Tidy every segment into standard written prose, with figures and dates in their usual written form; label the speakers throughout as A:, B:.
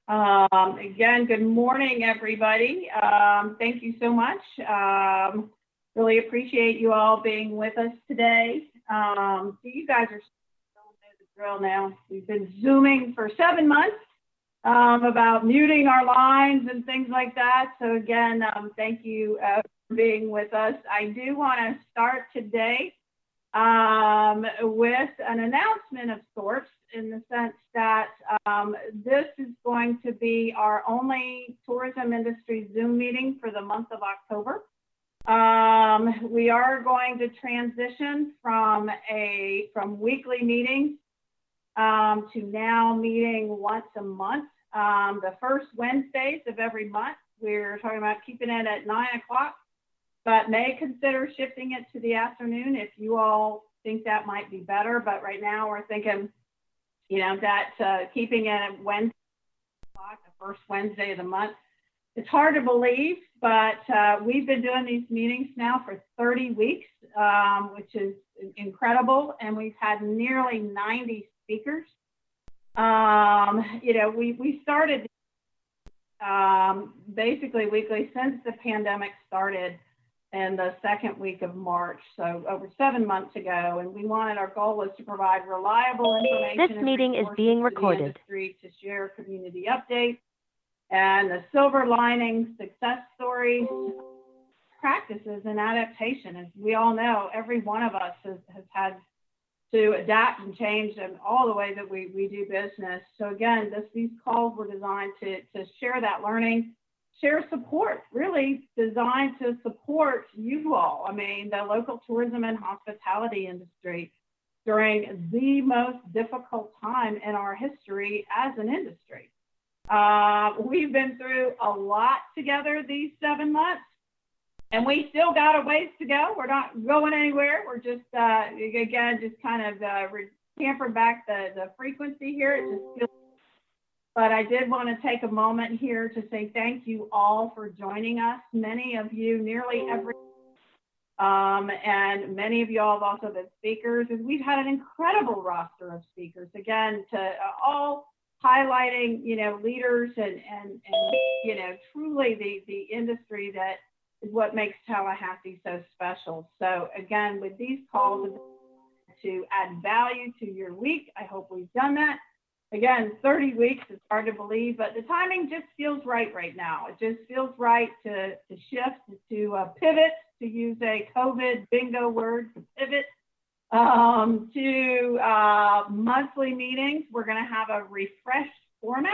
A: Again, good morning, everybody. Thank you so much. Really appreciate you all being with us today. So you guys are still know the drill now. We've been Zooming for 7 months about muting our lines and things like that. So again, thank you for being with us. I do want to start today with an announcement of sorts, in the sense that this is going to be our only tourism industry Zoom meeting for the month of October. We are going to transition from weekly meetings to now meeting once a month. The first Wednesdays of every month, we're talking about keeping it at 9 o'clock, but may consider shifting it to the afternoon if you all think that might be better. But right now we're thinking, that keeping it at Wednesday, the first Wednesday of the month. It's hard to believe, but we've been doing these meetings now for 30 weeks, which is incredible. And we've had nearly 90 speakers. We started basically weekly since the pandemic started in the second week of March, so over 7 months ago, and our goal was to provide reliable information.
B: This meeting is being recorded.
A: To share community updates and the silver linings, success stories, practices, and adaptation. As we all know, every one of us has had to adapt and change in all the way that we do business. So again, these calls were designed to share that learning, share support, really designed to support you all. I mean, the local tourism and hospitality industry during the most difficult time in our history as an industry. We've been through a lot together these 7 months, and we still got a ways to go. We're not going anywhere. We're just, again, just kind of tampering back the frequency here. It just feels. But I did want to take a moment here to say thank you all for joining us. Many of you, nearly every, and many of you all have also been speakers. And we've had an incredible roster of speakers, again, to all highlighting, leaders and truly the industry that is what makes Tallahassee so special. So again, with these calls to add value to your week, I hope we've done that. Again, 30 weeks is hard to believe, but the timing just feels right now. It just feels right to shift, to pivot, to use a COVID bingo word, to pivot to monthly meetings. We're going to have a refreshed format,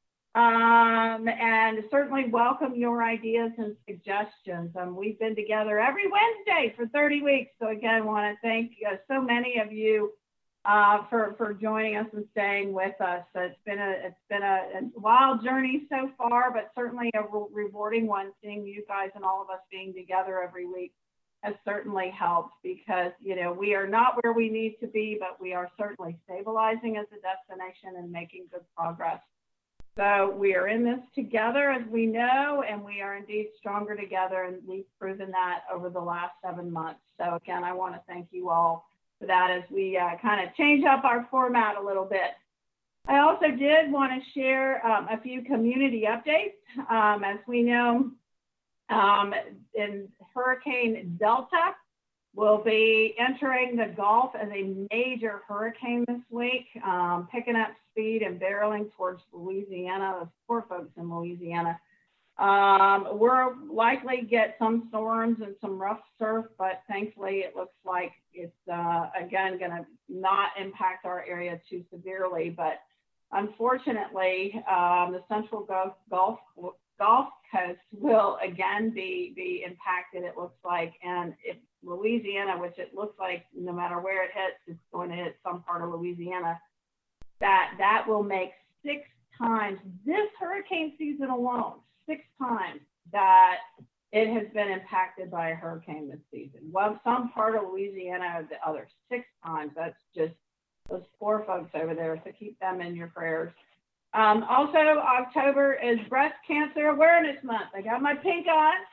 A: and certainly welcome your ideas and suggestions. We've been together every Wednesday for 30 weeks. So again, I want to thank so many of you for joining us and staying with us. It's been a wild journey so far, but certainly a rewarding one. Seeing you guys and all of us being together every week has certainly helped, because we are not where we need to be, but we are certainly stabilizing as a destination and making good progress. So we are in this together, as we know, and we are indeed stronger together, and we've proven that over the last 7 months. So again, I want to thank you all for that as we kind of change up our format a little bit. I also did want to share a few community updates. As we know, in Hurricane Delta will be entering the Gulf as a major hurricane this week, picking up speed and barreling towards Louisiana, those poor folks in Louisiana. We're likely get some storms and some rough surf, but thankfully it looks like it's again going to not impact our area too severely. But unfortunately, the central Gulf Coast will again be impacted, it looks like, and Louisiana, which it looks like no matter where it hits, it's going to hit some part of Louisiana. That will make 6 times this hurricane season alone, 6 times that it has been impacted by a hurricane this season. Well, some part of Louisiana or the other, 6 times. That's just those poor folks over there. So keep them in your prayers. Also, October is Breast Cancer Awareness Month. I got my pink on.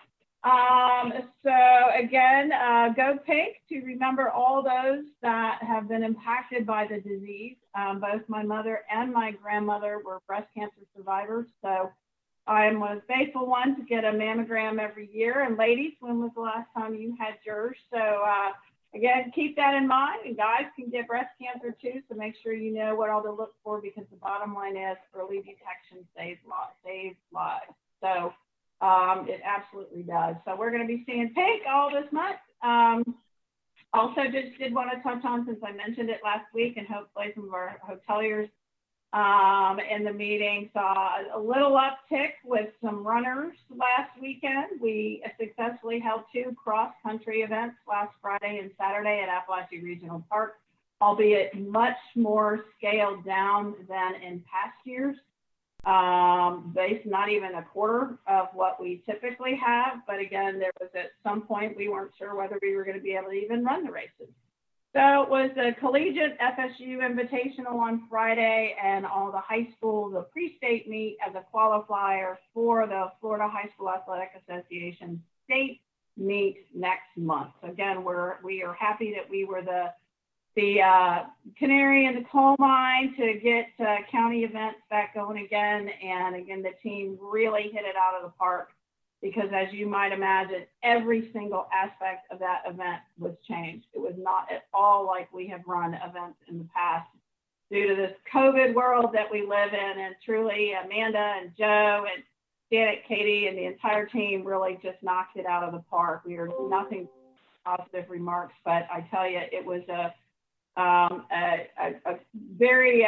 A: So again, go pink to remember all those that have been impacted by the disease. Both my mother and my grandmother were breast cancer survivors. So I'm a faithful one to get a mammogram every year. And ladies, when was the last time you had yours? So again, keep that in mind. And guys can get breast cancer too. So make sure you know what all to look for, because the bottom line is early detection saves lives. So it absolutely does. So we're going to be seeing pink all this month. Also, just did want to touch on, since I mentioned it last week, and hopefully some of our hoteliers in the meeting saw a little uptick with some runners last weekend. We successfully held 2 cross-country events last Friday and Saturday at Appalachia Regional Park, albeit much more scaled down than in past years. Based not even a quarter of what we typically have. But again, there was at some point we weren't sure whether we were going to be able to even run the races. So it was a collegiate FSU invitational on Friday, and all the high schools, the pre-state meet as a qualifier for the Florida High School Athletic Association state meet next month. So again, we are happy that we were the canary in the coal mine to get county events back going again. And again, the team really hit it out of the park, because as you might imagine, every single aspect of that event was changed. It was not at all like we have run events in the past due to this COVID world that we live in. And truly, Amanda and Joe and Janet, Katie, and the entire team really just knocked it out of the park. We are nothing positive remarks, but I tell you, it was a very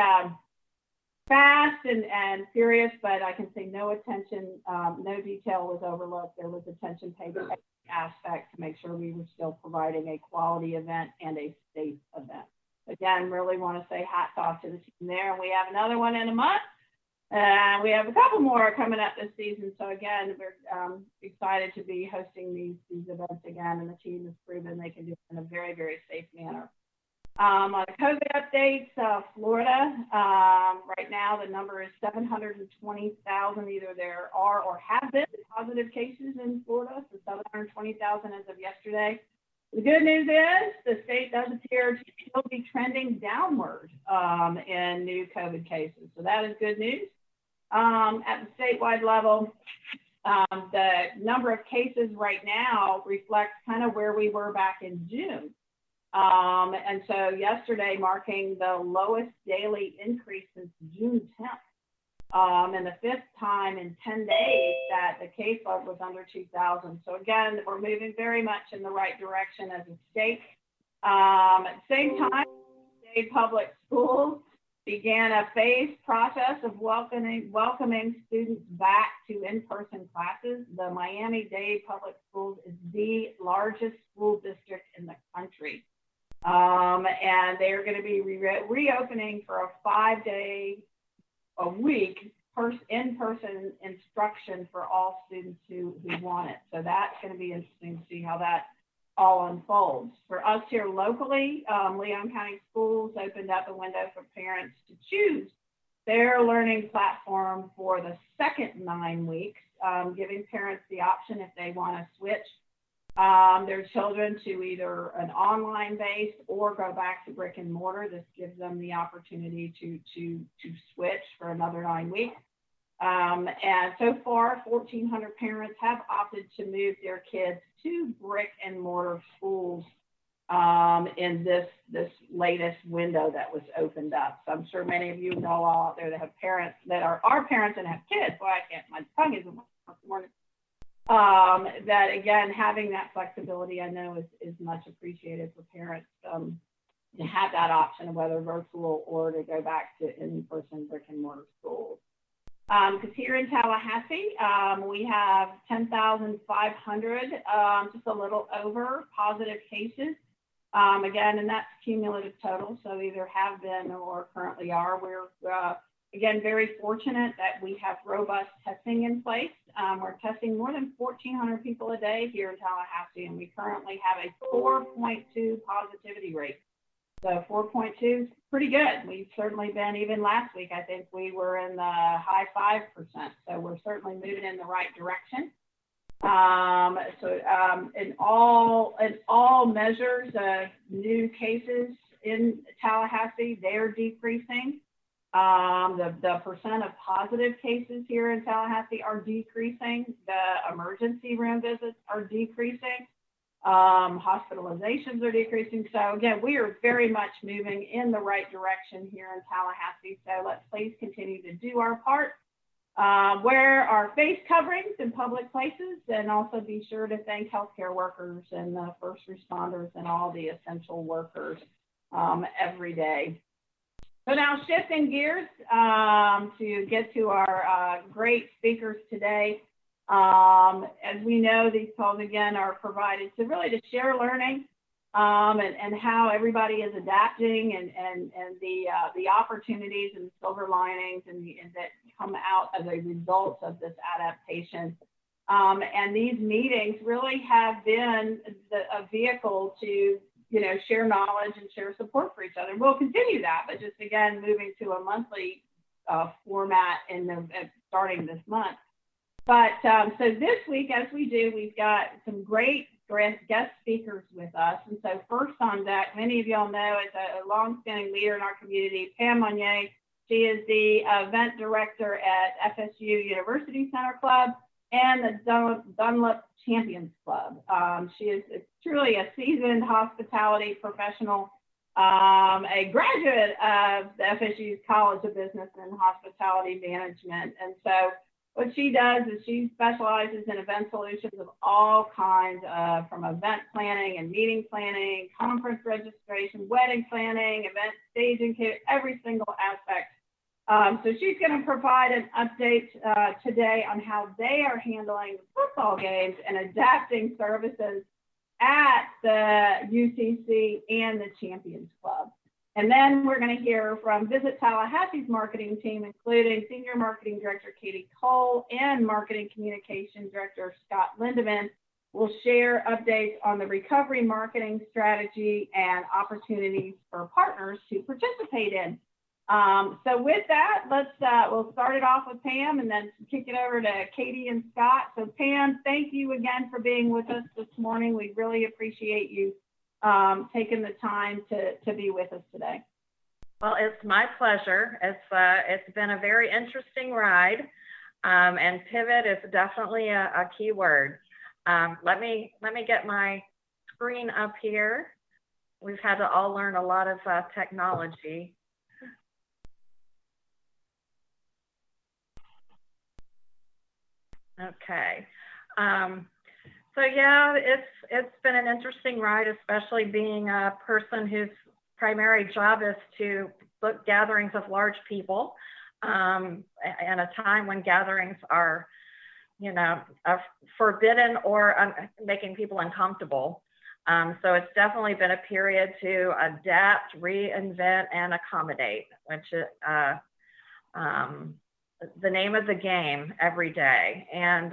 A: fast and furious, but I can say no detail was overlooked. There was attention paid to every aspect to make sure we were still providing a quality event and a safe event. Again, really want to say hats off to the team there. And we have another one in a month. And we have a couple more coming up this season. So again, we're excited to be hosting these events again, and the team has proven they can do it in a very, very safe manner. On COVID updates, Florida, right now the number is 720,000. Either there are or have been positive cases in Florida, so 720,000 as of yesterday. The good news is the state does appear to still be trending downward in new COVID cases, so that is good news. At the statewide level, the number of cases right now reflects kind of where we were back in June. And so yesterday marking the lowest daily increase since June 10th, and the 5th time in 10 days that the caseload was under 2,000. So again, we're moving very much in the right direction as a state. At the same time, state public schools began a phased process of welcoming students back to in-person classes. The Miami-Dade Public Schools is the largest school district in the country. And they're going to be reopening for a 5-day-a-week in-person instruction for all students who want it. So that's going to be interesting to see how that all unfolds. For us here locally, Leon County Schools opened up a window for parents to choose their learning platform for the second 9 weeks, giving parents the option if they want to switch their children to either an online base or go back to brick and mortar. This gives them the opportunity to switch for another 9 weeks. And so far, 1,400 parents have opted to move their kids to brick and mortar schools in this latest window that was opened up. So I'm sure many of you know all out there that have parents that are our parents and have kids. Well, I can't, my tongue isn't working. That again, having that flexibility, I know is much appreciated for parents to have that option of whether virtual or to go back to in-person brick and mortar schools. Because here in Tallahassee, we have 10,500, just a little over positive cases. Again, and that's cumulative total, so either have been or currently are. We're, again, very fortunate that we have robust testing in place. We're testing more than 1,400 people a day here in Tallahassee, and we currently have a 4.2 positivity rate. So 4.2 is pretty good. We've certainly been, even last week, I think we were in the high 5%. So we're certainly moving in the right direction. In all measures of new cases in Tallahassee, they're decreasing. The percent of positive cases here in Tallahassee are decreasing. The emergency room visits are decreasing. Hospitalizations are decreasing. So again, we are very much moving in the right direction here in Tallahassee. So let's please continue to do our part. Wear our face coverings in public places, and also be sure to thank healthcare workers and first responders and all the essential workers every day. So now shifting gears to get to our great speakers today. As we know, these calls again are provided to share learning and how everybody is adapting and the opportunities and silver linings and that come out as a result of this adaptation. And these meetings really have been a vehicle to share knowledge and share support for each other. We'll continue that, but just again moving to a monthly format starting this month. But so this week, as we do, we've got some great guest speakers with us. And so first on deck, many of y'all know, is a longstanding leader in our community, Pam Monnier. She is the event director at FSU University Center Club and the Dunlop Champions Club. She is truly a seasoned hospitality professional, a graduate of the FSU's College of Business and Hospitality Management. And so what she does is she specializes in event solutions of all kinds, from event planning and meeting planning, conference registration, wedding planning, event staging, every single aspect. So she's going to provide an update today on how they are handling football games and adapting services at the UCC and the Champions Club. And then we're going to hear from Visit Tallahassee's marketing team, including Senior Marketing Director Katie Cole and Marketing Communication Director Scott Lindeman. We'll share updates on the recovery marketing strategy and opportunities for partners to participate in. So with that, we'll start it off with Pam and then kick it over to Katie and Scott. So Pam, thank you again for being with us this morning. We really appreciate you taking the time to be with us today.
C: Well, it's my pleasure. It's been a very interesting ride, and pivot is definitely a key word. Let me get my screen up here. We've had to all learn a lot of technology. Okay. So yeah, it's been an interesting ride, especially being a person whose primary job is to book gatherings of large people, and a time when gatherings are, forbidden or making people uncomfortable. So it's definitely been a period to adapt, reinvent, and accommodate, which is the name of the game every day. And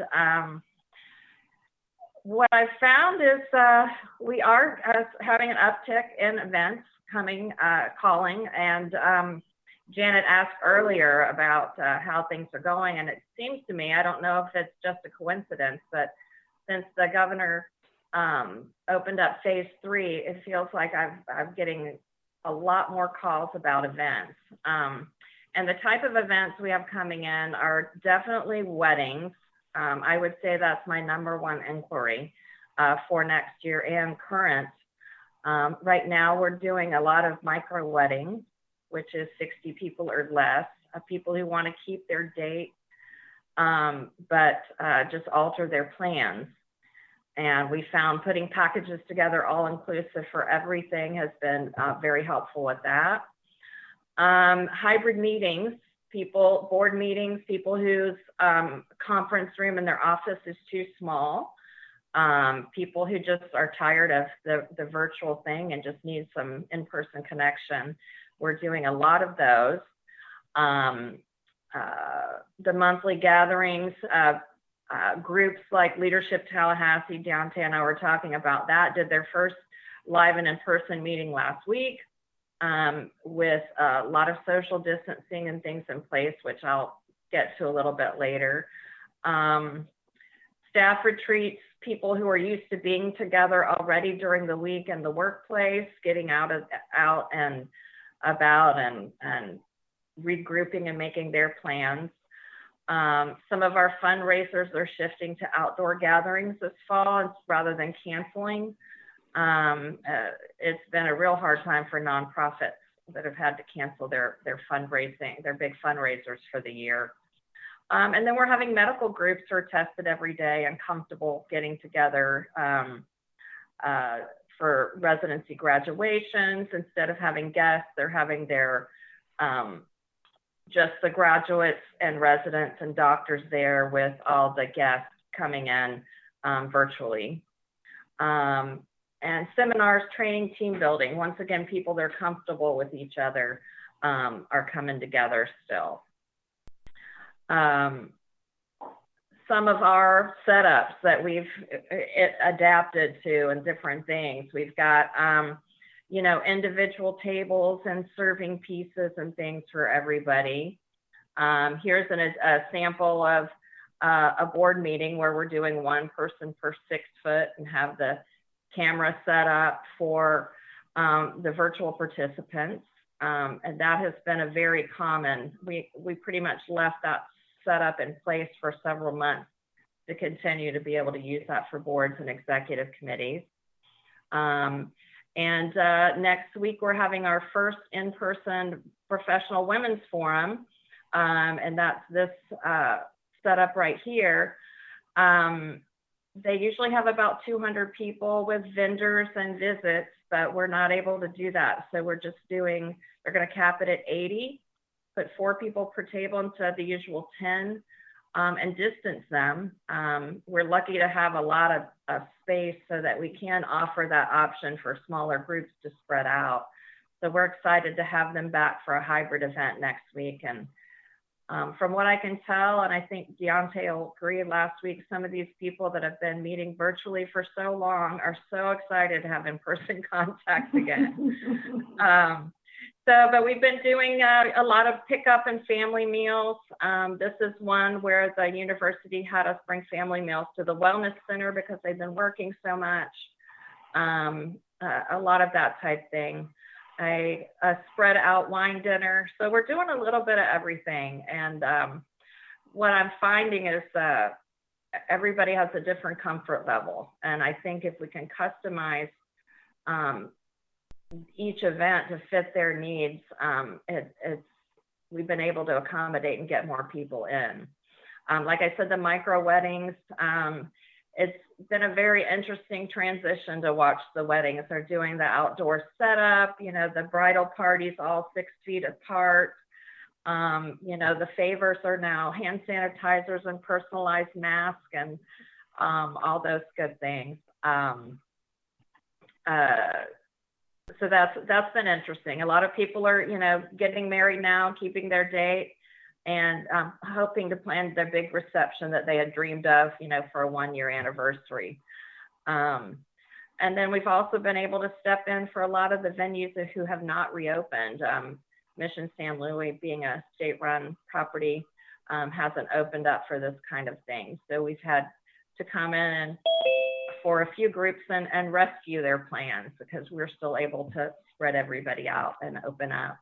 C: what I've found is we are having an uptick in events calling, and Janet asked earlier about how things are going, and it seems to me, I don't know if it's just a coincidence, but since the governor opened up phase 3, it feels like I'm getting a lot more calls about events. And the type of events we have coming in are definitely weddings. I would say that's my #1 inquiry for next year and current. Right now, we're doing a lot of micro weddings, which is 60 people or less, people who want to keep their date, but just alter their plans. And we found putting packages together all inclusive for everything has been very helpful with that. Hybrid meetings, board meetings, people whose conference room in their office is too small, people who just are tired of the virtual thing and just need some in-person connection. We're doing a lot of those. The monthly gatherings, groups like Leadership Tallahassee, Downtown, I were talking about that, did their first live and in-person meeting last week. With a lot of social distancing and things in place, which I'll get to a little bit later. staff retreats, people who are used to being together already during the week in the workplace, getting out and about and regrouping and making their plans. Some of our fundraisers are shifting to outdoor gatherings this fall rather than canceling. It's been a real hard time for nonprofits that have had to cancel their fundraising, their big fundraisers for the year. And then we're having medical groups who are tested every day and comfortable getting together for residency graduations. Instead of having guests, they're having their just the graduates and residents and doctors there with all the guests coming in virtually. And seminars, training, team building. Once again, people that are comfortable with each other are coming together still. Some of our setups that we've adapted to and different things. We've got, you know, individual tables and serving pieces and things for everybody. Here's a sample of a board meeting where we're doing one person per 6 foot and have the camera set up for the virtual participants. And that has been a very common, we pretty much left that set up in place for several months to continue to be able to use that for boards and executive committees. And next week, we're having our first in-person professional women's forum. And that's this setup right here. They usually have about 200 people with vendors and visits, but we're not able to do that. So we're just doing, they're going to cap it at 80, put 4 people per table instead of the usual 10, and distance them. We're lucky to have a lot of space so that we can offer that option for smaller groups to spread out. So we're excited to have them back for a hybrid event next week. And from what I can tell, and I think Deontay will agree, last week, some of these people that have been meeting virtually for so long are so excited to have in-person contact again. But we've been doing a lot of pickup and family meals. This is one where the university had us bring family meals to the wellness center because they've been working so much. A lot of that type thing. A spread out wine dinner. So we're doing a little bit of everything. And what I'm finding is everybody has a different comfort level. And I think if we can customize each event to fit their needs, we've been able to accommodate and get more people in. Like I said, the micro weddings, it's been a very interesting transition to watch the weddings. They're doing the outdoor setup, you know, the bridal parties all 6 feet apart. You know, the favors are now hand sanitizers and personalized masks and all those good things. So that's been interesting. A lot of people are, you know, getting married now, keeping their date, and hoping to plan their big reception that they had dreamed of, you know, for a 1-year anniversary. And then we've also been able to step in for a lot of the venues who have not reopened. Mission San Luis, being a state-run property, hasn't opened up for this kind of thing. So we've had to come in and for a few groups and rescue their plans because we're still able to spread everybody out and open up.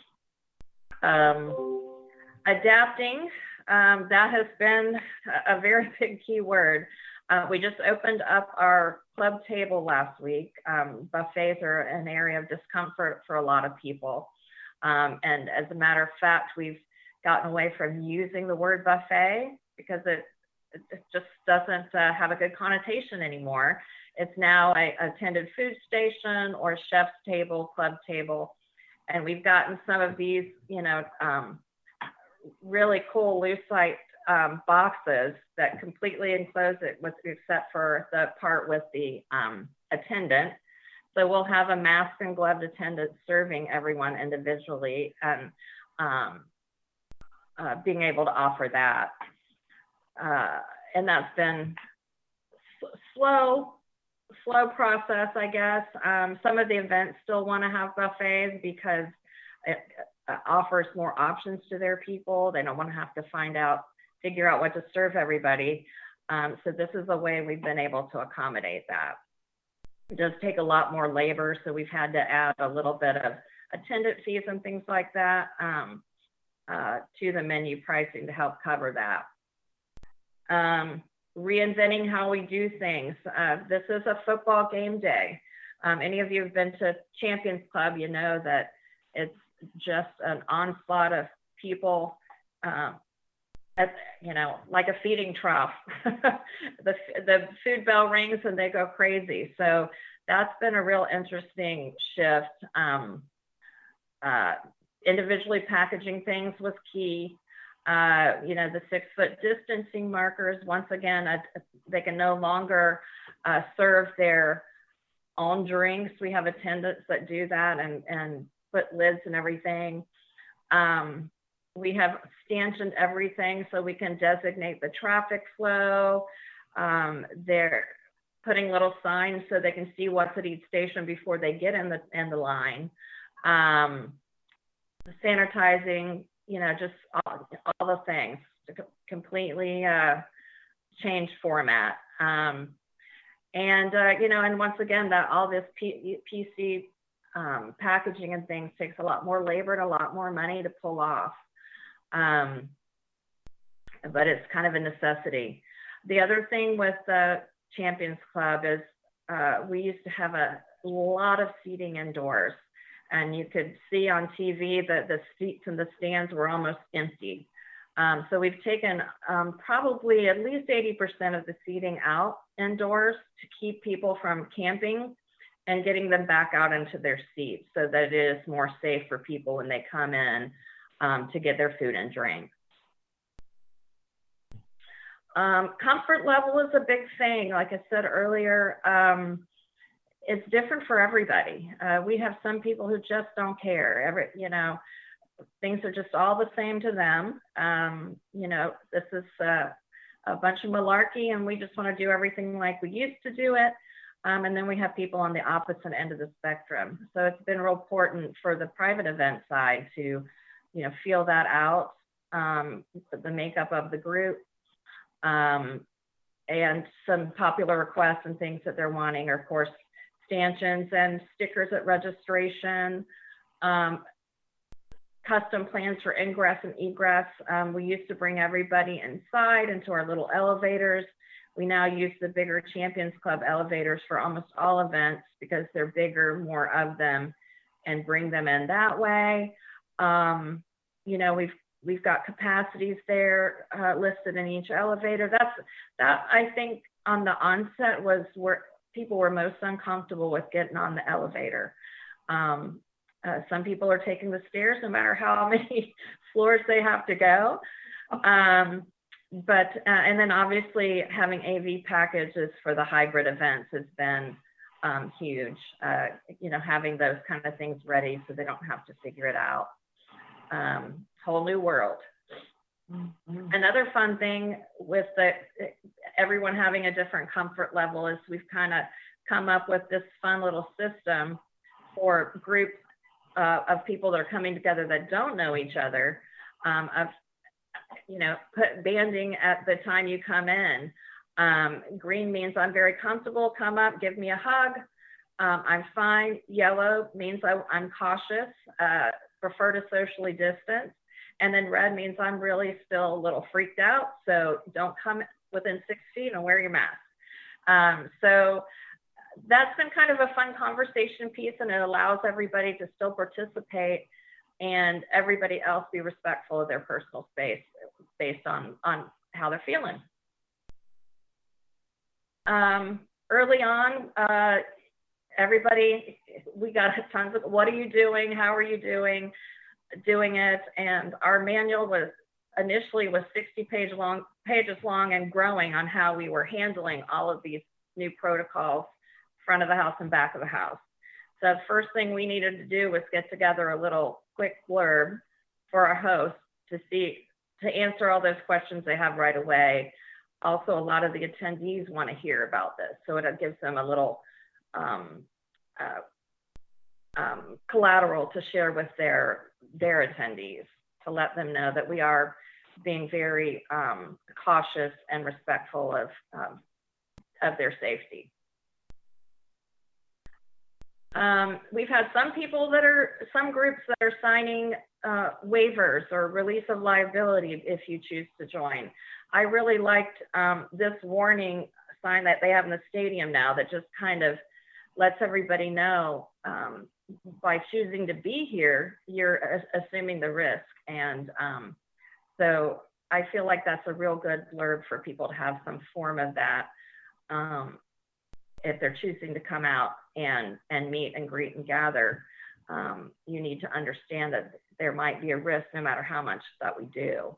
C: Adapting, that has been a very big key word. We just opened up our club table last week. Buffets are an area of discomfort for a lot of people. And as a matter of fact, we've gotten away from using the word buffet because it just doesn't have a good connotation anymore. It's now a attended food station or chef's table, club table. And we've gotten some of these, you know, really cool lucite boxes that completely enclose it except for the part with the attendant. So we'll have a mask and gloved attendant serving everyone individually and being able to offer that. And that's been slow process, I guess. Some of the events still want to have buffets because it offers more options to their people. They don't want to have to figure out what to serve everybody. So this is a way we've been able to accommodate that. It does take a lot more labor, so we've had to add a little bit of attendant fees and things like that to the menu pricing to help cover that. Reinventing how we do things. This is a football game day. Any of you have been to Champions Club, you know that it's just an onslaught of people, you know, like a feeding trough. the food bell rings and they go crazy. So that's been a real interesting shift. Individually packaging things was key. You know, the 6-foot distancing markers, once again, they can no longer serve their own drinks. We have attendants that do that and put lids and everything. We have stanchioned everything so we can designate the traffic flow. They're putting little signs so they can see what's at each station before they get in the line. Sanitizing, you know, just all the things to completely change format. You know, and once again, that all this PC packaging and things takes a lot more labor and a lot more money to pull off. But it's kind of a necessity. The other thing with the Champions Club is we used to have a lot of seating indoors, and you could see on TV that the seats and the stands were almost empty. So we've taken probably at least 80% of the seating out indoors to keep people from camping and getting them back out into their seats so that it is more safe for people when they come in to get their food and drink. Comfort level is a big thing. Like I said earlier, it's different for everybody. We have some people who just don't care. You know, things are just all the same to them. You know, this is a bunch of malarkey and we just want to do everything like we used to do it. And then we have people on the opposite end of the spectrum. So it's been real important for the private event side to, you know, feel that out, the makeup of the group, and some popular requests and things that they're wanting are, of course, stanchions and stickers at registration, custom plans for ingress and egress. We used to bring everybody inside into our little elevators. We now use the bigger Champions Club elevators for almost all events because they're bigger, more of them, and bring them in that way. You know, we've got capacities there listed in each elevator. That I think on the onset was where people were most uncomfortable with getting on the elevator. Some people are taking the stairs no matter how many floors they have to go. And then obviously having AV packages for the hybrid events has been huge. You know, having those kind of things ready so they don't have to figure it out. Whole new world. Mm-hmm. Another fun thing with everyone having a different comfort level is we've kind of come up with this fun little system for groups of people that are coming together that don't know each other, of, you know, put banding at the time you come in. Green means I'm very comfortable, come up, give me a hug. I'm fine. Yellow means I'm cautious, prefer to socially distance. And then red means I'm really still a little freaked out. So don't come within 6 feet and wear your mask. So that's been kind of a fun conversation piece, and it allows everybody to still participate and everybody else be respectful of their personal space based on how they're feeling. Early on, everybody, we got tons of, what are you doing? How are you doing it? And our manual was initially 60 pages long and growing on how we were handling all of these new protocols, front of the house and back of the house. So the first thing we needed to do was get together a little quick blurb for our hosts to answer all those questions they have right away. Also, a lot of the attendees want to hear about this, so it gives them a little collateral to share with their attendees, to let them know that we are being very cautious and respectful of their safety. We've had some groups that are signing waivers or release of liability if you choose to join. I really liked this warning sign that they have in the stadium now that just kind of lets everybody know by choosing to be here, you're assuming the risk. And so I feel like that's a real good blurb for people to have some form of that if they're choosing to come out and meet and greet and gather. You need to understand that there might be a risk no matter how much that we do.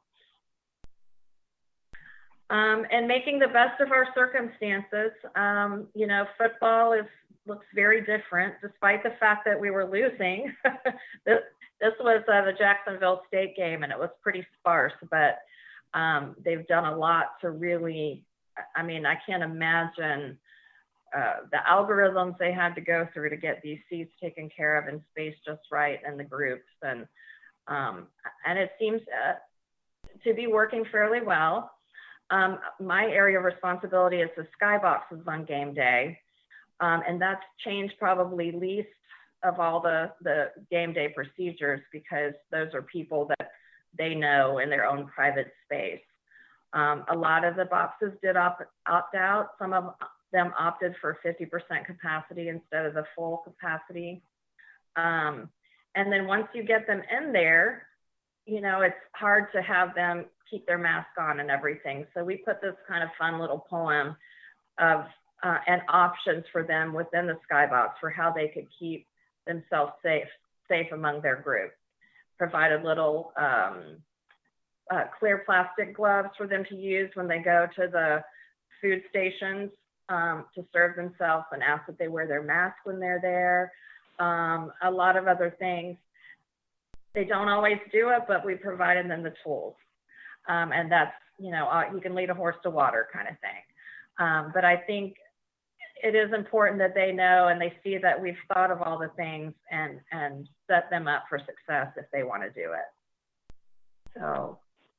C: And making the best of our circumstances. You know, football looks very different, despite the fact that we were losing. This was the Jacksonville State game, and it was pretty sparse, but they've done a lot to really, I mean, I can't imagine the algorithms they had to go through to get these seats taken care of and spaced just right, and the groups, and it seems to be working fairly well. My area of responsibility is the skyboxes on game day, and that's changed probably least of all the game day procedures, because those are people that they know in their own private space. A lot of the boxes did opt out. Some of them opted for 50% capacity instead of the full capacity. And then once you get them in there, you know, it's hard to have them keep their mask on and everything. So we put this kind of fun little poem of and options for them within the skybox for how they could keep themselves safe among their group. Provided little clear plastic gloves for them to use when they go to the food stations to serve themselves, and ask that they wear their mask when they're there. A lot of other things. They don't always do it, but we provided them the tools. And that's, you know, you can lead a horse to water kind of thing. But I think it is important that they know and they see that we've thought of all the things and set them up for success if they want to do it. So,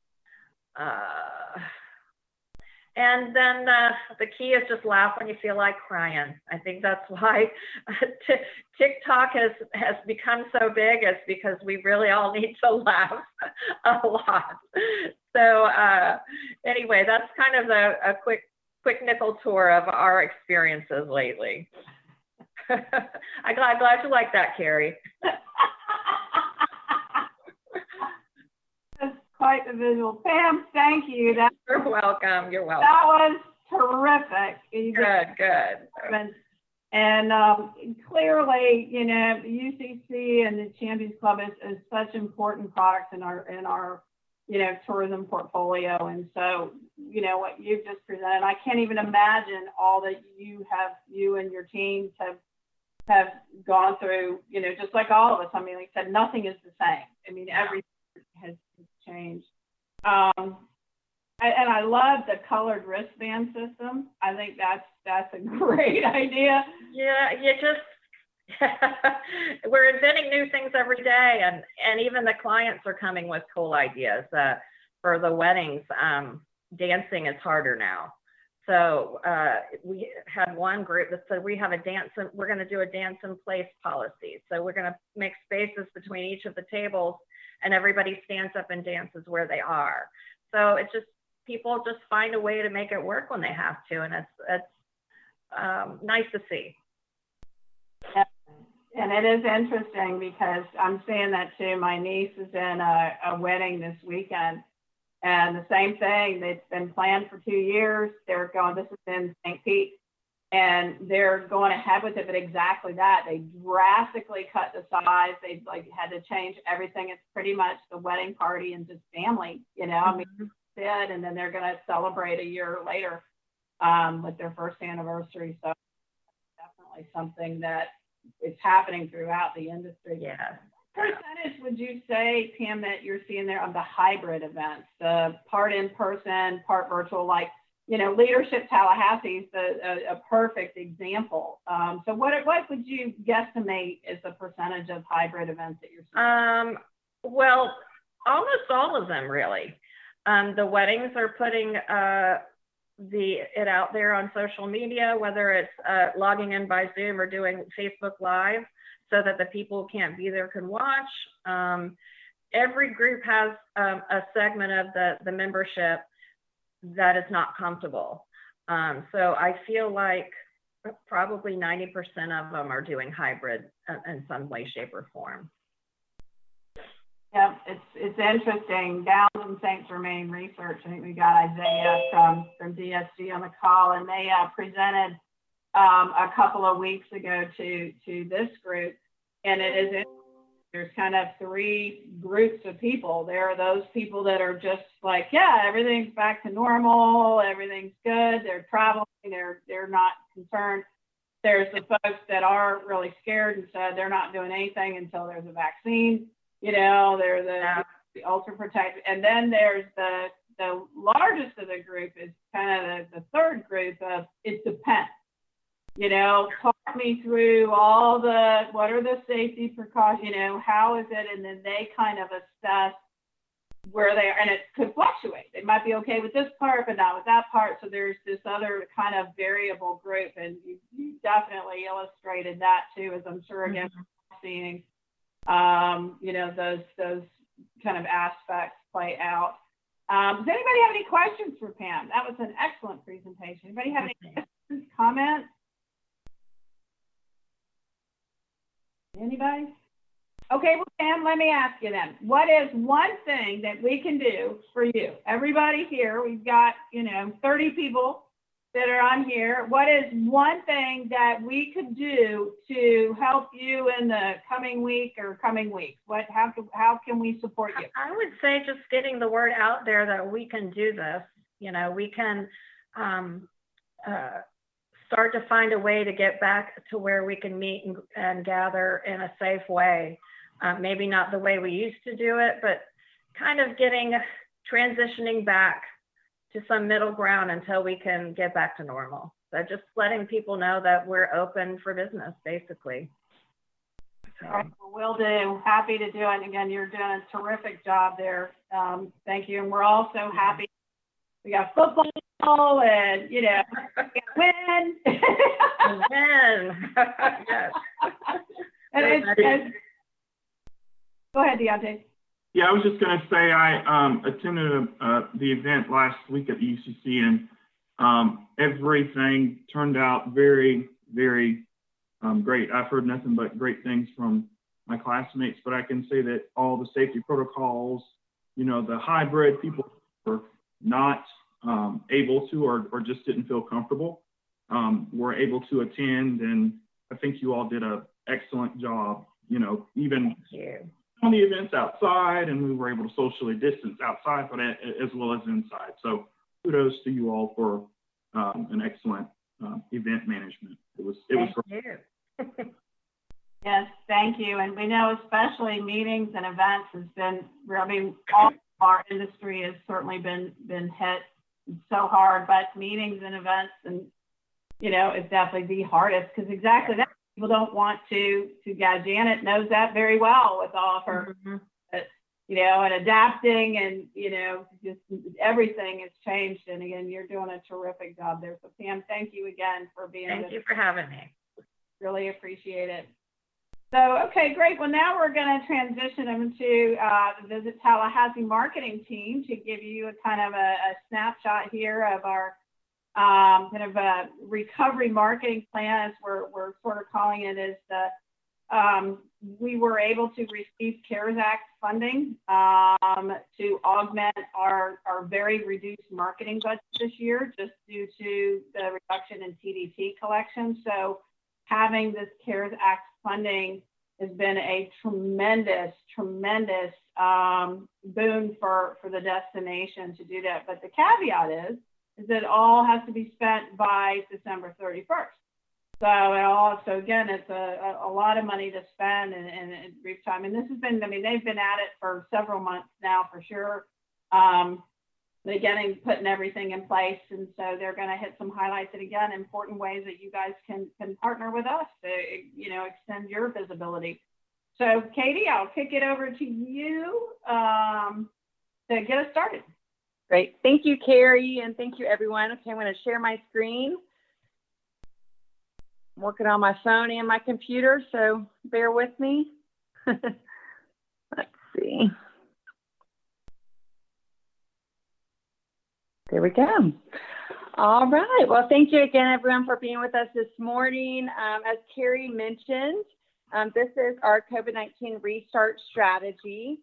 C: and then the key is just laugh when you feel like crying. I think that's why TikTok has become so big, is because we really all need to laugh a lot. So anyway, that's kind of a quick nickel tour of our experiences lately. I'm glad you like that, Carrie.
A: That's quite the visual. Pam, thank you.
C: You're welcome. You're welcome.
A: That was terrific.
C: Good.
A: And clearly, you know, the UCC and the Champions Club is such important products in our you know, tourism portfolio. And so, you know, what you've just presented, I can't even imagine all that you and your teams have gone through, you know, just like all of us. I mean, like I said, nothing is the same. I mean, everything has changed. And I love the colored wristband system. I think that's a great idea.
C: Yeah, we're inventing new things every day, and even the clients are coming with cool ideas. For the weddings, dancing is harder now. So we had one group that said we're going to do a dance in place policy. So we're going to make spaces between each of the tables, and everybody stands up and dances where they are. So it's just, people just find a way to make it work when they have to, and it's nice to see.
A: And it is interesting because I'm seeing that too. My niece is in a wedding this weekend, and the same thing. It's been planned for 2 years. They're going, this is in St. Pete, and they're going ahead with it, but exactly that. They drastically cut the size. They had to change everything. It's pretty much the wedding party and just family, you know. I mean, and then they're going to celebrate a year later with their first anniversary. So definitely something that is happening throughout the industry.
C: Yeah.
A: Percentage would you say, Pam, that you're seeing there on the hybrid events, the part in person, part virtual, like, you know, Leadership Tallahassee is a perfect example. So what would you guesstimate is the percentage of hybrid events that you're seeing?
C: Well, almost all of them, really. The weddings are putting it out there on social media, whether it's logging in by Zoom or doing Facebook Live, so that the people who can't be there can watch. Every group has a segment of the membership that is not comfortable. So I feel like probably 90% of them are doing hybrid in some way, shape, or form.
A: Yeah, it's interesting. Downs and St. Germain Research, I think we got Isaiah from DSG on the call, and they presented a couple of weeks ago to this group, and there's kind of three groups of people. There are those people that are just like, yeah, everything's back to normal, everything's good, they're traveling, they're not concerned. There's the folks that are really scared and said they're not doing anything until there's a vaccine. They're the ultra protective. And then there's the largest of the group is kind of the third group of it depends. Talk me through what are the safety precautions, how is it? And then they kind of assess where they are, and it could fluctuate. They might be okay with this part, but not with that part. So there's this other kind of variable group, and you definitely illustrated that too, as I'm sure again, seeing those kind of aspects play out. Does anybody have any questions for Pam? That was an excellent presentation. Anybody have any questions, comments? Anybody? Okay, well, Pam, let me ask you then. What is one thing that we can do for you? Everybody here, we've got, 30 people that are on here. What is one thing that we could do to help you in the coming week or coming weeks? How can we support you?
C: I would say just getting the word out there that we can do this. We can start to find a way to get back to where we can meet and gather in a safe way. Maybe not the way we used to do it, but kind of transitioning back to some middle ground until we can get back to normal. So just letting people know that we're open for business, basically. So.
A: All right, well, will do. Happy to do it. And again, you're doing a terrific job there. Thank you. And we're also happy. We got football and, win.
C: Win. Yes.
A: And go ahead, Deontay.
D: Yeah, I was just going to say I attended the event last week at the UCC, and everything turned out very, very great. I've heard nothing but great things from my classmates, but I can say that all the safety protocols, the hybrid, people were not able to or just didn't feel comfortable, were able to attend, and I think you all did an excellent job, even on the events outside, and we were able to socially distance outside, but as well as inside. So kudos to you all for an excellent event management. It was great.
A: Yes, thank you. And we know especially meetings and events has been, all of our industry has certainly been hit so hard, but meetings and events and, it's definitely the hardest because exactly that. People don't want to Janet knows that very well with all of her, and adapting and, just everything has changed. And again, you're doing a terrific job there. So Pam, thank you again for being with us.
C: Thank you for having me.
A: Really appreciate it. So, okay, great. Well, now we're going to transition into the Visit Tallahassee marketing team to give you a kind of a snapshot here of our kind of a recovery marketing plan, as we're sort of calling it, is we were able to receive CARES Act funding to augment our very reduced marketing budget this year, just due to the reduction in TDT collection. So having this CARES Act funding has been a tremendous boon for the destination to do that. But the caveat is that it all has to be spent by December 31st. So again, it's a lot of money to spend in brief time. And this has been, they've been at it for several months now for sure. They're putting everything in place. And so they're going to hit some highlights and again, important ways that you guys can partner with us to, extend your visibility. So Katie, I'll kick it over to you to get us started.
E: Great. Thank you, Carrie, and thank you, everyone. Okay, I'm going to share my screen. I'm working on my phone and my computer, so bear with me. Let's see. There we go. All right. Well, thank you again, everyone, for being with us this morning. As Carrie mentioned, this is our COVID-19 restart strategy.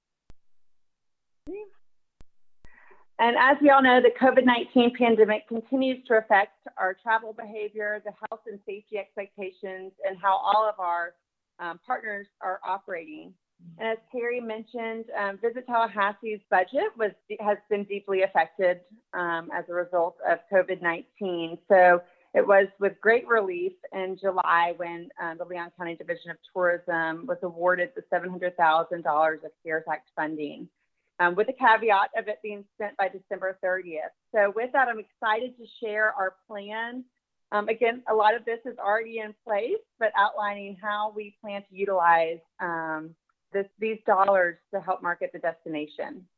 E: And as we all know, the COVID-19 pandemic continues to affect our travel behavior, the health and safety expectations, and how all of our partners are operating. And as Carrie mentioned, Visit Tallahassee's budget has been deeply affected as a result of COVID-19. So it was with great relief in July when the Leon County Division of Tourism was awarded the $700,000 of CARES Act funding, with the caveat of it being spent by December 30th. So with that, I'm excited to share our plan. Again, a lot of this is already in place, but outlining how we plan to utilize these dollars to help market the destination.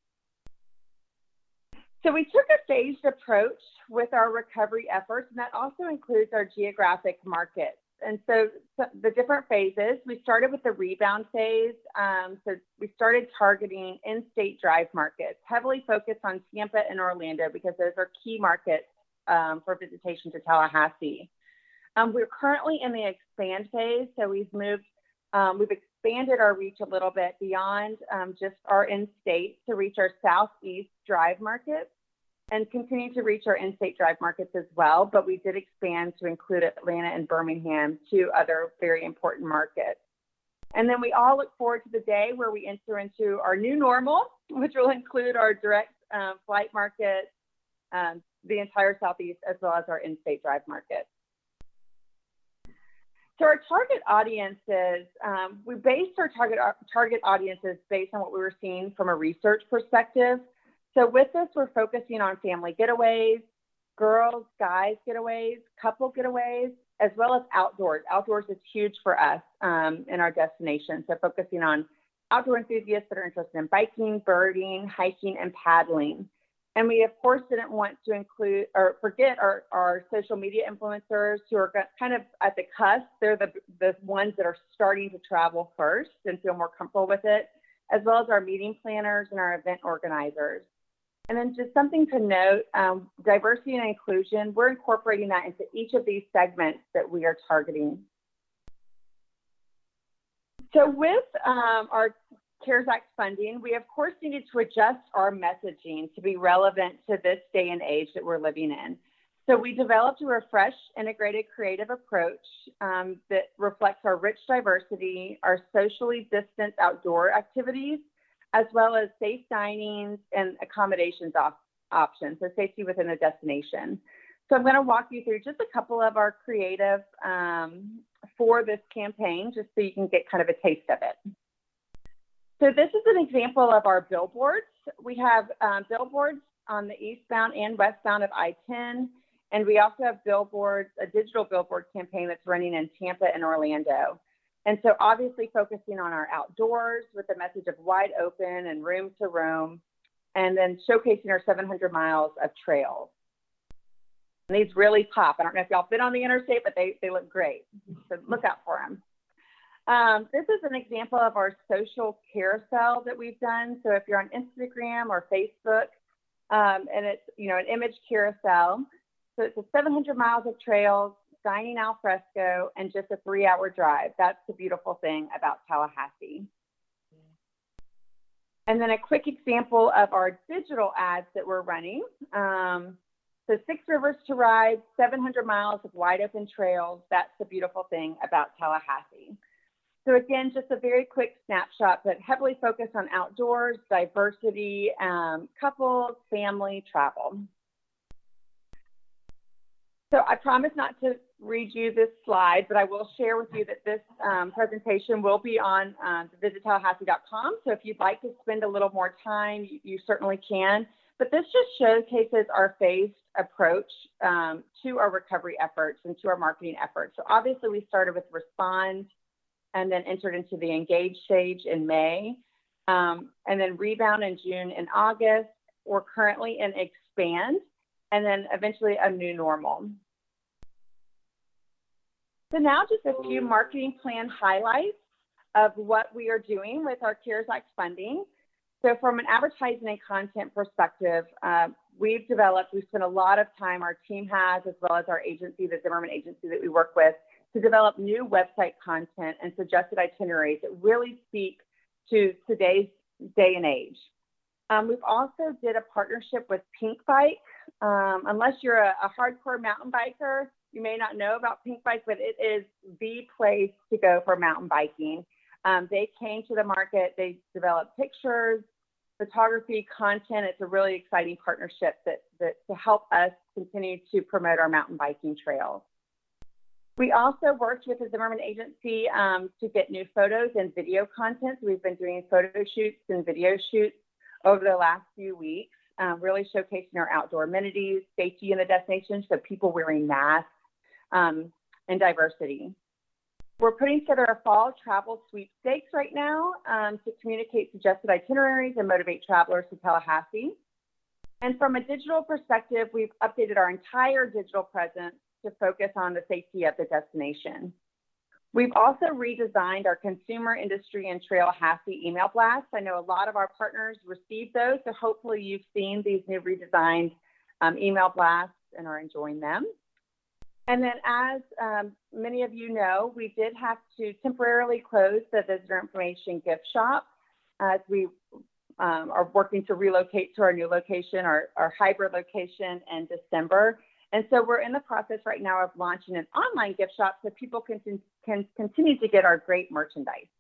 E: So we took a phased approach with our recovery efforts, and that also includes our geographic markets. And so the different phases, we started with the rebound phase. So we started targeting in-state drive markets, heavily focused on Tampa and Orlando because those are key markets for visitation to Tallahassee. We're currently in the expand phase. So we've expanded our reach a little bit beyond just our in-state to reach our southeast drive markets and continue to reach our in-state drive markets as well. But we did expand to include Atlanta and Birmingham, two other very important markets. And then we all look forward to the day where we enter into our new normal, which will include our direct flight markets, the entire southeast, as well as our in-state drive markets. So our target audiences, we based our target audiences based on what we were seeing from a research perspective. So with this, we're focusing on family getaways, girls, guys getaways, couple getaways, as well as outdoors. Outdoors is huge for us in our destination. So focusing on outdoor enthusiasts that are interested in biking, birding, hiking, and paddling. And we, of course, didn't want to include or forget our social media influencers who are kind of at the cusp. They're the ones that are starting to travel first and feel more comfortable with it, as well as our meeting planners and our event organizers. And then just something to note, diversity and inclusion, we're incorporating that into each of these segments that we are targeting. So with our CARES Act funding, we of course needed to adjust our messaging to be relevant to this day and age that we're living in. So we developed a refreshed, integrated, creative approach that reflects our rich diversity, our socially distanced outdoor activities, as well as safe dining and accommodations options, so safety within the destination. So I'm going to walk you through just a couple of our creative for this campaign, just so you can get kind of a taste of it. So this is an example of our billboards. We have billboards on the eastbound and westbound of I-10, and we also have billboards, a digital billboard campaign that's running in Tampa and Orlando. And so obviously focusing on our outdoors with a message of wide open and room to roam, and then showcasing our 700 miles of trails. And these really pop. I don't know if y'all been on the interstate, but they look great. So look out for them. This is an example of our social carousel that we've done. So if you're on Instagram or Facebook, and it's an image carousel. So it's a 700 miles of trails, dining al fresco, and just a 3-hour drive. That's the beautiful thing about Tallahassee. And then a quick example of our digital ads that we're running. So 6 rivers to ride, 700 miles of wide open trails. That's the beautiful thing about Tallahassee. So again, just a very quick snapshot, but heavily focused on outdoors, diversity, couples, family, travel. So I promise not to read you this slide, but I will share with you that this presentation will be on visittallahassee.com. So if you'd like to spend a little more time, you certainly can. But this just showcases our phased approach to our recovery efforts and to our marketing efforts. So obviously we started with Respond and then entered into the Engage stage in May, and then Rebound in June and August, we're currently in expand, and then eventually a new normal. So now just a few marketing plan highlights of what we are doing with our CARES Act funding. So from an advertising and content perspective, we've spent a lot of time, our team has, as well as our agency, the Zimmerman agency that we work with, to develop new website content and suggested itineraries that really speak to today's day and age. We've also did a partnership with Pink Bike. Unless you're a hardcore mountain biker, you may not know about Pink Bike, but it is the place to go for mountain biking. They came to the market, they developed pictures, photography, content. It's a really exciting partnership that to help us continue to promote our mountain biking trails. We also worked with the Zimmerman agency to get new photos and video content. We've been doing photo shoots and video shoots over the last few weeks, really showcasing our outdoor amenities, safety in the destination, so people wearing masks, and diversity. We're putting together a fall travel sweepstakes right now to communicate suggested itineraries and motivate travelers to Tallahassee. And from a digital perspective, we've updated our entire digital presence to focus on the safety of the destination. We've also redesigned our consumer industry and Trailhassee email blasts. I know a lot of our partners received those, so hopefully you've seen these new redesigned email blasts and are enjoying them. And then as many of you know, we did have to temporarily close the visitor information gift shop as we are working to relocate to our new location, our hybrid location in December. And so we're in the process right now of launching an online gift shop so people can continue to get our great merchandise.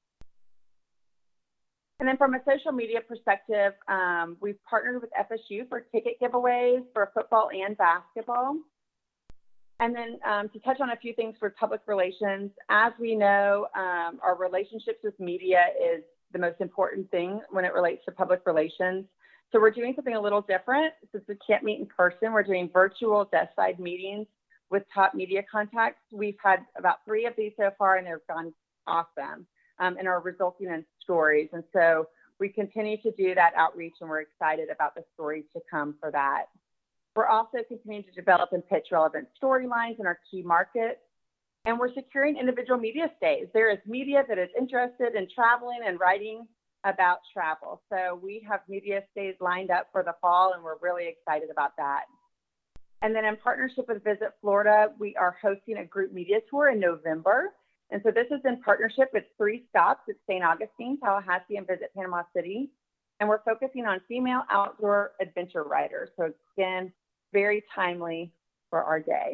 E: And then from a social media perspective, we've partnered with FSU for ticket giveaways for football and basketball. And then to touch on a few things for public relations, as we know, our relationships with media is the most important thing when it relates to public relations. So we're doing something a little different. Since we can't meet in person, we're doing virtual desk-side meetings with top media contacts. We've had about 3 of these so far, and they've gone awesome and are resulting in stories. And so we continue to do that outreach, and we're excited about the stories to come for that. We're also continuing to develop and pitch relevant storylines in our key markets. And we're securing individual media stays. There is media that is interested in traveling and writing about travel. So we have media stays lined up for the fall, and we're really excited about that. And then in partnership with Visit Florida, we are hosting a group media tour in November. And so this is in partnership with 3 stops at St. Augustine, Tallahassee, and Visit Panama City. And we're focusing on female outdoor adventure riders. So again, very timely for our day.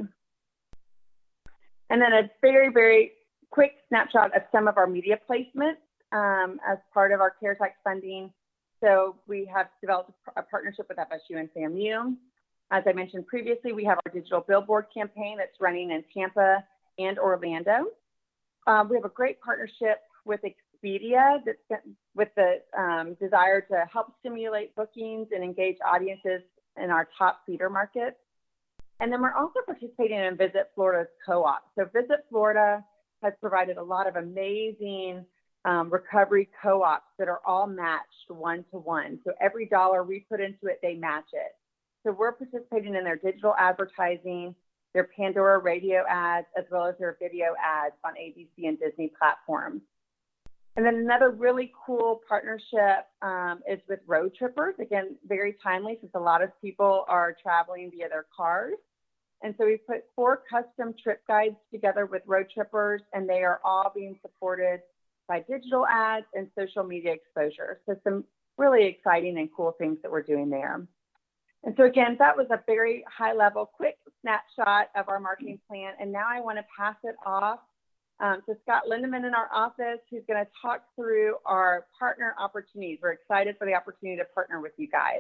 E: And then a very, very quick snapshot of some of our media placements as part of our CARES Act funding. So we have developed a partnership with FSU and FAMU. As I mentioned previously, we have our digital billboard campaign that's running in Tampa and Orlando. We have a great partnership with Expedia that's with the desire to help stimulate bookings and engage audiences in our top feeder markets. And then we're also participating in Visit Florida's co-op. So Visit Florida has provided a lot of amazing recovery co-ops that are all matched 1-to-1. So every dollar we put into it, they match it. So we're participating in their digital advertising, their Pandora radio ads, as well as their video ads on ABC and Disney platforms. And then another really cool partnership is with Road Trippers. Again, very timely since a lot of people are traveling via their cars. And so we put 4 custom trip guides together with Road Trippers, and they are all being supported by digital ads and social media exposure. So some really exciting and cool things that we're doing there. And so again, that was a very high level, quick snapshot of our marketing plan. And now I want to pass it off to Scott Lindeman in our office, who's going to talk through our partner opportunities. We're excited for the opportunity to partner with you guys.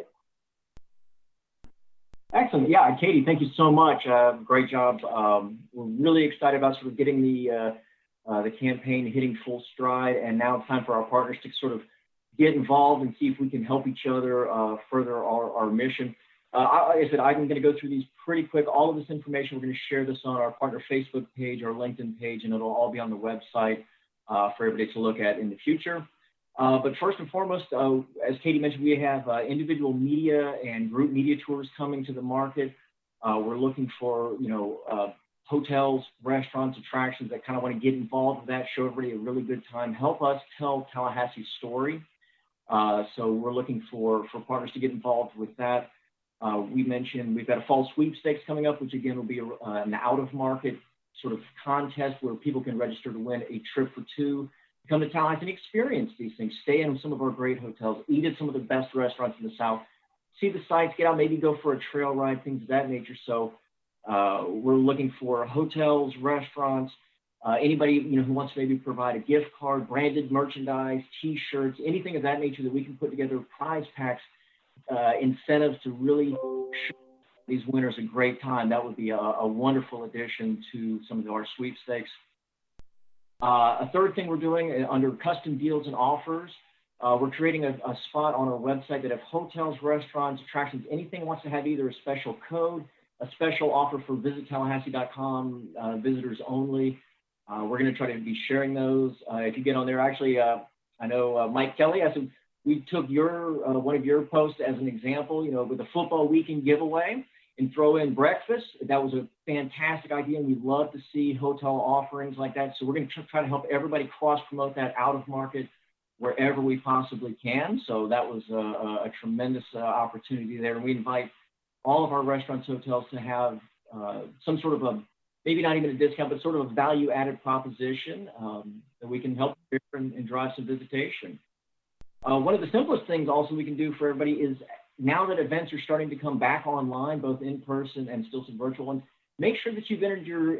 F: Excellent. Yeah, Katie, thank you so much. Great job. We're really excited about sort of getting the campaign hitting full stride, and now it's time for our partners to sort of get involved and see if we can help each other further our mission. Like I said, I'm going to go through these pretty quick. All of this information, we're going to share this on our partner Facebook page, our LinkedIn page, and it'll all be on the website for everybody to look at in the future. But first and foremost, as Katie mentioned, we have individual media and group media tours coming to the market. We're looking for, hotels, restaurants, attractions that kind of want to get involved with that, show everybody a really good time, help us tell Tallahassee's story. So we're looking for partners to get involved with that. We mentioned we've got a fall sweepstakes coming up, which again will be an out-of-market sort of contest where people can register to win a trip for two, come to Tallahassee and experience these things, stay in some of our great hotels, eat at some of the best restaurants in the South, see the sights, get out, maybe go for a trail ride, things of that nature. So we're looking for hotels, restaurants, anybody who wants to maybe provide a gift card, branded merchandise, T-shirts, anything of that nature that we can put together, prize packs, incentives to really show these winners a great time. That would be a wonderful addition to some of our sweepstakes. A third thing we're doing under custom deals and offers, we're creating a spot on our website that have hotels, restaurants, attractions, anything wants to have either a special code, a special offer for visittallahassie.com, visitors only. We're going to try to be sharing those. If you get on there, actually, I know Mike Kelly, I said, we took one of your posts as an example, with a football weekend giveaway and throw in breakfast. That was a fantastic idea, and we love to see hotel offerings like that. So we're going to try to help everybody cross-promote that out of market wherever we possibly can. So that was a tremendous opportunity there. And we invite all of our restaurants, hotels to have some sort of maybe not even a discount, but sort of a value-added proposition that we can help and drive some visitation. One of the simplest things also we can do for everybody is, now that events are starting to come back online, both in person and still some virtual ones, make sure that you've entered your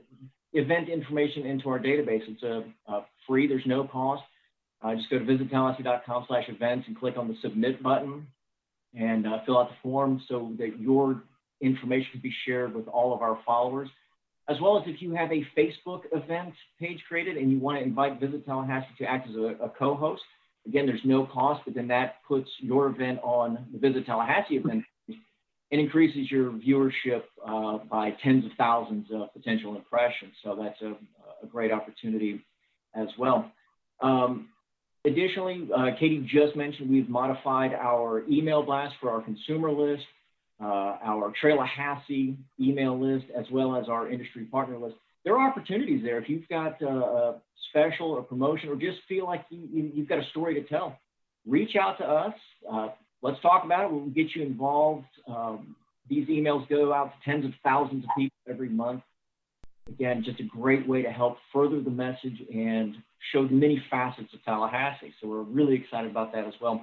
F: event information into our database. It's free, there's no cost. Just go to visittallahassie.com/events and click on the submit button and fill out the form so that your information can be shared with all of our followers. As well as if you have a Facebook event page created and you want to invite Visit Tallahassee to act as a co-host, again, there's no cost, but then that puts your event on the Visit Tallahassee event page and increases your viewership by tens of thousands of potential impressions. So that's a great opportunity as well. Additionally, Katie just mentioned we've modified our email blast for our consumer list, our Trailahassie email list, as well as our industry partner list. There are opportunities there. If you've got a special or promotion, or just feel like you've got a story to tell, reach out to us. Let's talk about it. We'll get you involved. These emails go out to tens of thousands of people every month. Again, just a great way to help further the message and show the many facets of Tallahassee. So we're really excited about that as well.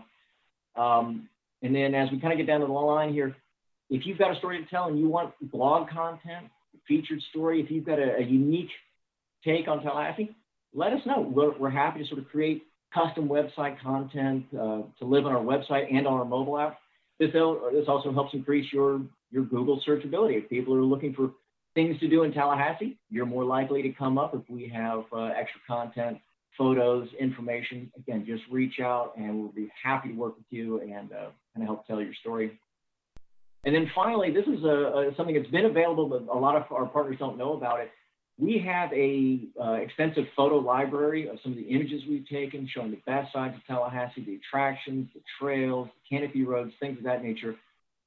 F: And then as we kind of get down to the line here, if you've got a story to tell and you want blog content, featured story, if you've got a unique take on Tallahassee, let us know. We're happy to sort of create custom website content to live on our website and on our mobile app. This also helps increase your Google searchability. If people are looking for things to do in Tallahassee, you're more likely to come up if we have extra content, photos, information. Again, just reach out and we'll be happy to work with you and kind of help tell your story. And then finally, this is something that's been available, but a lot of our partners don't know about it. We have a extensive photo library of some of the images we've taken, showing the best sides of Tallahassee, the attractions, the trails, the canopy roads, things of that nature.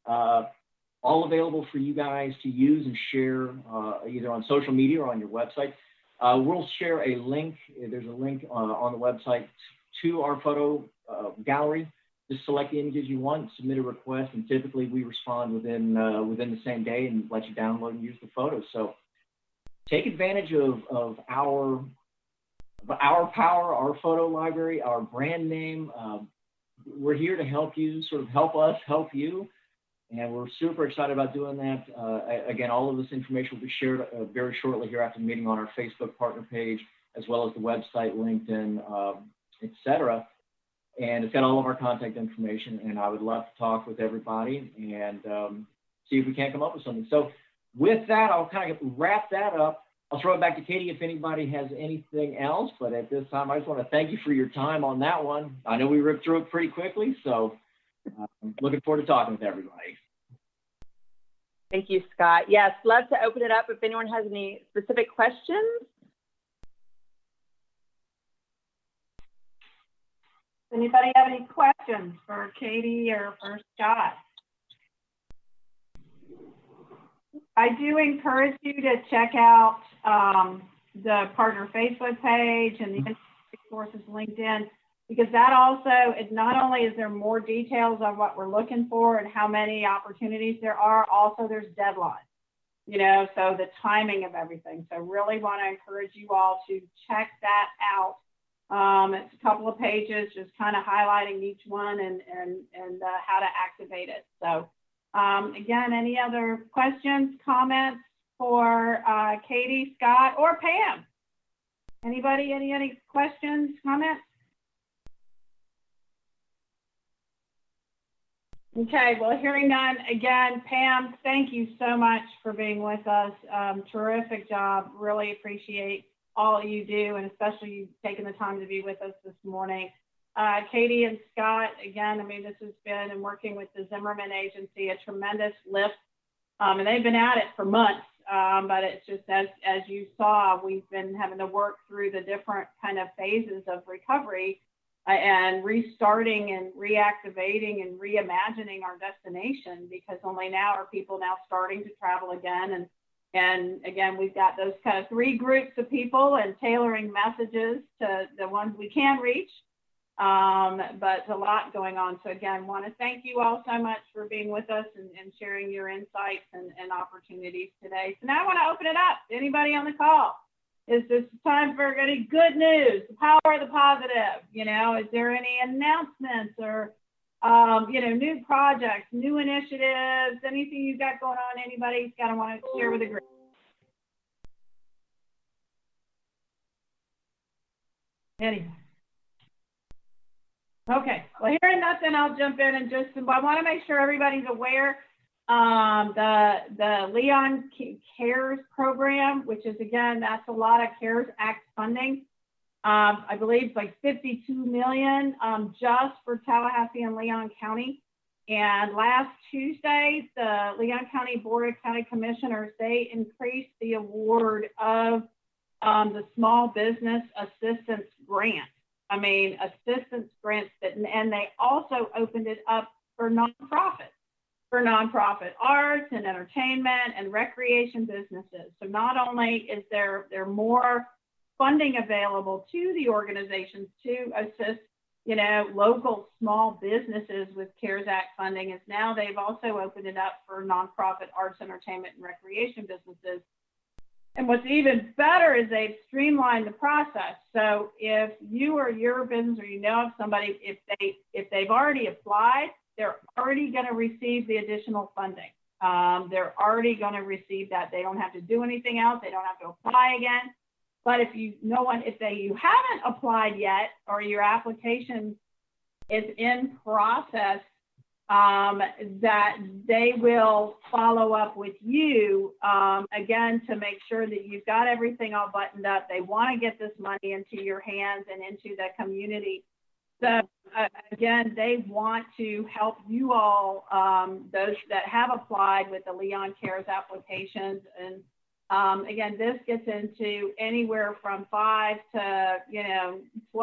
F: All available for you guys to use and share either on social media or on your website. We'll share a link. There's a link on the website to our photo gallery. Just select the images you want, submit a request, and typically we respond within the same day and let you download and use the photos. So take advantage of our power, our photo library, our brand name. We're here to help you, sort of help us help you. And we're super excited about doing that. Again, all of this information will be shared very shortly here after the meeting on our Facebook partner page, as well as the website, LinkedIn, et cetera. And it's got all of our contact information. And I would love to talk with everybody and see if we can't come up with something. So with that, I'll kind of wrap that up. I'll throw it back to Katie if anybody has anything else. But at this time, I just want to thank you for your time on that one. I know we ripped through it pretty quickly, so I'm looking forward to talking with everybody.
E: Thank you, Scott. Yes, love to open it up if anyone has any specific questions.
A: Anybody have any questions for Katie or for Scott? I do encourage you to check out the partner Facebook page and the resources LinkedIn, because that also, it not only is there more details on what we're looking for and how many opportunities there are, also there's deadlines, you know, so the timing of everything. So really want to encourage you all to check that out. It's a couple of pages just kind of highlighting each one and how to activate it. So again, any other questions, comments for Katie, Scott, or Pam? Anybody, any questions, comments? Okay, well, hearing none, again, Pam, thank you so much for being with us. Terrific job. Really appreciate all you do, and especially you taking the time to be with us this morning. Katie and Scott, again, I mean, this has been, and working with the Zimmerman Agency, a tremendous lift. And they've been at it for months, but it's just, as you saw, we've been having to work through the different kind of phases of recovery and restarting and reactivating and reimagining our destination, because only now are people now starting to travel again. And again, we've got those kind of three groups of people and tailoring messages to the ones we can reach. But a lot going on. So again, want to thank you all so much for being with us and sharing your insights and opportunities today. So now I want to open it up to anybody on the call. Is this time for any good news, the power of the positive? You know, is there any announcements or, you know, new projects, new initiatives, anything you got going on? Anybody's got to want to share with the group? Anyway. Okay, well, hearing nothing, I'll jump in and just, I want to make sure everybody's aware. The Leon Cares program, which is, again, that's a lot of CARES Act funding. I believe it's like $52 million just for Tallahassee and Leon County. And last Tuesday, the Leon County Board of County Commissioners, they increased the award of the Small Business Assistance Grant. I mean, assistance grants and they also opened it up for nonprofit arts and entertainment and recreation businesses. So not only is there more funding available to the organizations to assist, you know, local small businesses with CARES Act funding, is now they've also opened it up for nonprofit arts, entertainment, and recreation businesses. And what's even better is they've streamlined the process. So if you or your business, or you know of somebody, if they've already applied, they're already going to receive the additional funding. They're already going to receive that. They don't have to do anything else. They don't have to apply again. But if you haven't applied yet, or your application is in process, that they will follow up with you again to make sure that you've got everything all buttoned up. They want to get this money into your hands and into the community. So again, they want to help you all, those that have applied with the Leon Cares applications. And again, this gets into anywhere from $5,000 to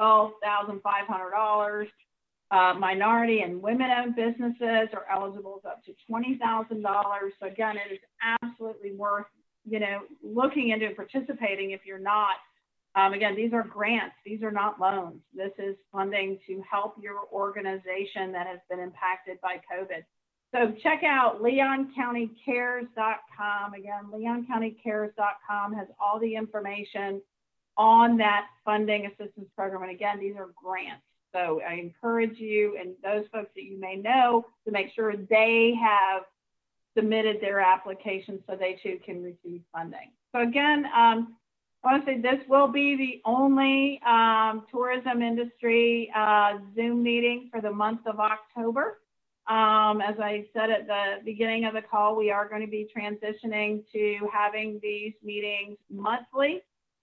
A: $12,500. Minority and women-owned businesses are eligible up to $20,000. So again, it is absolutely worth, looking into participating if you're not. Again, these are grants. These are not loans. This is funding to help your organization that has been impacted by COVID. So check out leoncountycares.com. Again, leoncountycares.com has all the information on that funding assistance program. And again, these are grants. So I encourage you and those folks that you may know to make sure they have submitted their application so they too can receive funding. So again, I want to say this will be the only tourism industry Zoom meeting for the month of October. As I said at the beginning of the call, we are going to be transitioning to having these meetings monthly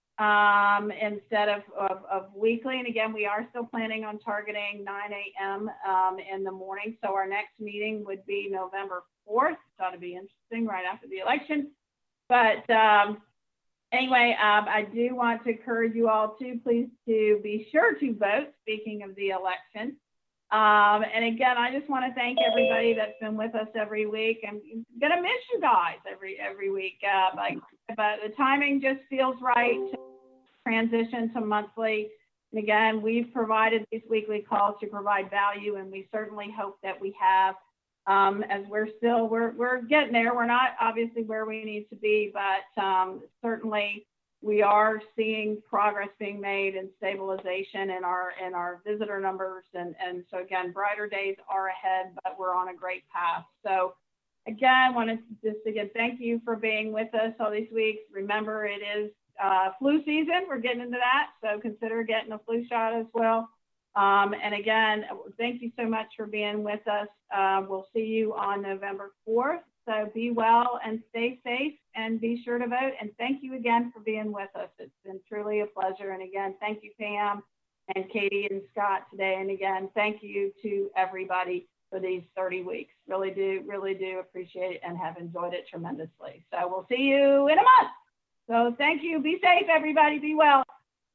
A: instead of weekly. And again, we are still planning on targeting 9 a.m. In the morning. So our next meeting would be November 4th. Thought it'd be interesting right after the election. But Anyway, I do want to encourage you all to please to be sure to vote, speaking of the election. And again, I just want to thank everybody that's been with us every week. I'm going to miss you guys every week. But the timing just feels right to transition to monthly. And again, we've provided these weekly calls to provide value, and we certainly hope that we have. As we're getting there. We're not obviously where we need to be, but certainly we are seeing progress being made and stabilization in our visitor numbers. And so again, brighter days are ahead, but we're on a great path. So again, wanted to just again, thank you for being with us all these weeks. Remember, it is flu season. We're getting into that. So consider getting a flu shot as well. And again, thank you so much for being with us. We'll see you on November 4th. So be well and stay safe and be sure to vote. And thank you again for being with us. It's been truly a pleasure. And again, thank you, Pam and Katie and Scott today. And again, thank you to everybody for these 30 weeks. Really do appreciate it and have enjoyed it tremendously. So we'll see you in a month. So thank you. Be safe, everybody. Be well.